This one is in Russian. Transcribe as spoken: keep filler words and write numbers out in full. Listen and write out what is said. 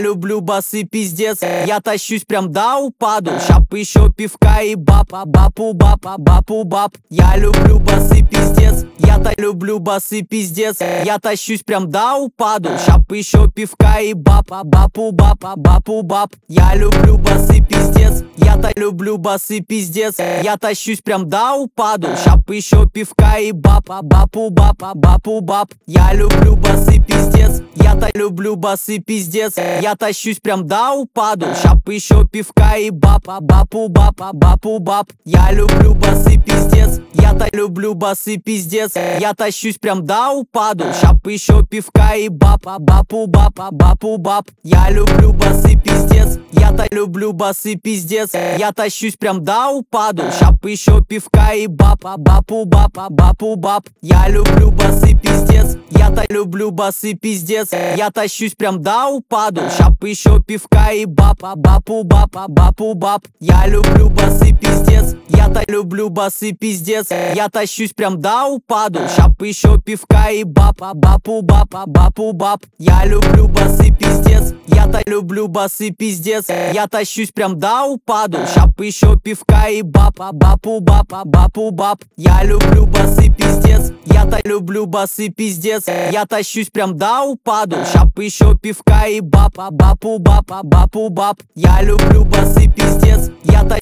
люблю басы пиздец. Я тащусь прям до упаду. Щап еще пивка и баб, бабу баб, бабу баб. Я люблю басы пиздец. Я-то люблю басы пиздец. Я тащусь прям до упаду. Щап еще пивка и баб, бабу баб, бабу баб. Я люблю басы пиздец. Я-то люблю басы пиздец. Я тащусь прям до упаду. Щап еще пивка и баб, бабу баб, бабу баб. Я люблю басы пиздец. Я-то люблю басы пиздец. Я тащусь прям до упаду. Щап еще пивка и баб, бабу баб, бабу баб. Я люблю басы пиздец. Я-то люблю басы пиздец. Я тащусь прям до упаду. Щап еще пивка и баб, бабу баб, бабу баб. Я люблю басы пиздец. Я-то люблю басы пиздец. Я тащусь прям до упаду. Щап еще пивка и баб, бабу баб, бабу баб. Я люблю басы пиздец. Я-то люблю басы пиздец. Я тащусь прям до упаду. Щап еще пивка и баб, бабу баб, бабу баб. Я люблю басы пиздец. Я-то люблю басы пиздец. Я тащусь прям до упаду. Щап еще пивка и баб, бабу баб, бабу баб. Я люблю басы пиздец. Я-то люблю басы пиздец. Я тащусь прям до упаду. Щап еще пивка и баб, бабу баб, бабу баб. Я люблю басы пиздец. Я-то люблю басы пиздец. Я тащусь прям до упаду. Щап еще пивка и баб, бабу баб, бабу баб. Я люблю басы пиздец. Я-то